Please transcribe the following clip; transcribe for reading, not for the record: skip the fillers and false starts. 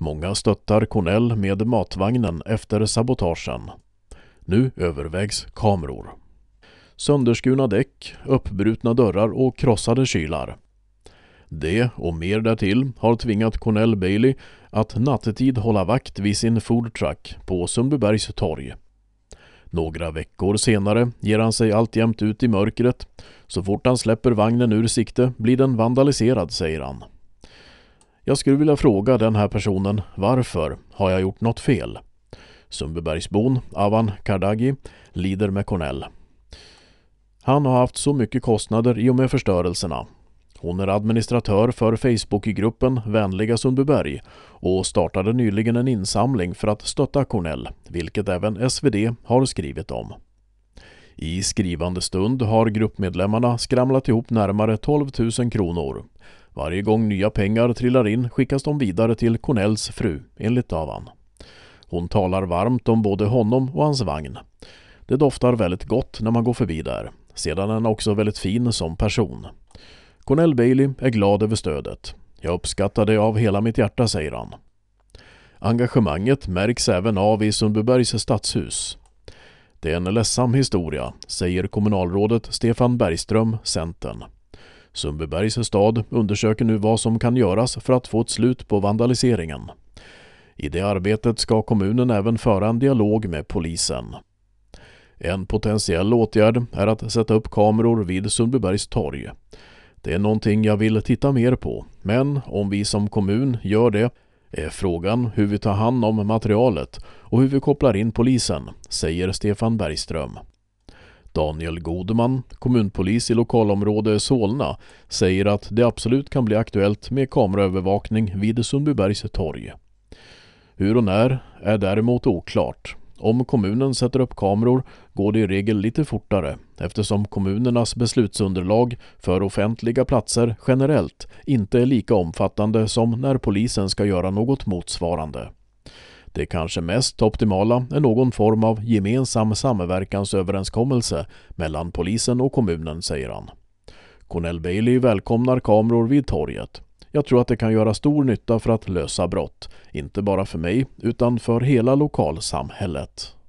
Många stöttar Cornell med matvagnen efter sabotagen. Nu övervägs kameror. Sönderskurna däck, uppbrutna dörrar och krossade kylar. Det och mer därtill har tvingat Cornell Bailey att nattetid hålla vakt vid sin foodtruck på Sundbybergs torg. Några veckor senare ger han sig alltjämt ut i mörkret. Så fort han släpper vagnen ur sikte blir den vandaliserad, säger han. Jag skulle vilja fråga den här personen, varför har jag gjort något fel? Sundbybergsbon Avan Kardagi lider med Cornell. Han har haft så mycket kostnader i och med förstörelserna. Hon är administratör för Facebookgruppen Vänliga Sundbyberg och startade nyligen en insamling för att stötta Cornell, vilket även SvD har skrivit om. I skrivande stund har gruppmedlemmarna skramlat ihop närmare 12 000 kronor. Varje gång nya pengar trillar in skickas de vidare till Cornells fru, enligt Avan. Hon talar varmt om både honom och hans vagn. Det doftar väldigt gott när man går förbi där. Sedan är han också väldigt fin som person. Cornell Bailey är glad över stödet. Jag uppskattar det av hela mitt hjärta, säger han. Engagemanget märks även av i Sundbybergs stadshus. Det är en ledsam historia, säger kommunalrådet Stefan Bergström, Centern. Sundbybergs stad undersöker nu vad som kan göras för att få ett slut på vandaliseringen. I det arbetet ska kommunen även föra en dialog med polisen. En potentiell åtgärd är att sätta upp kameror vid Sundbybergs torg. Det är någonting jag vill titta mer på, men om vi som kommun gör det är frågan hur vi tar hand om materialet och hur vi kopplar in polisen, säger Stefan Bergström. Daniel Godman, kommunpolis i lokalområde Solna, säger att det absolut kan bli aktuellt med kameraövervakning vid Sundbybergs torg. Hur och när är däremot oklart. Om kommunen sätter upp kameror går det i regel lite fortare eftersom kommunernas beslutsunderlag för offentliga platser generellt inte är lika omfattande som när polisen ska göra något motsvarande. Det kanske mest optimala är någon form av gemensam samverkansöverenskommelse mellan polisen och kommunen, säger han. Cornell Bailey välkomnar kameror vid torget. Jag tror att det kan göra stor nytta för att lösa brott, inte bara för mig utan för hela lokalsamhället.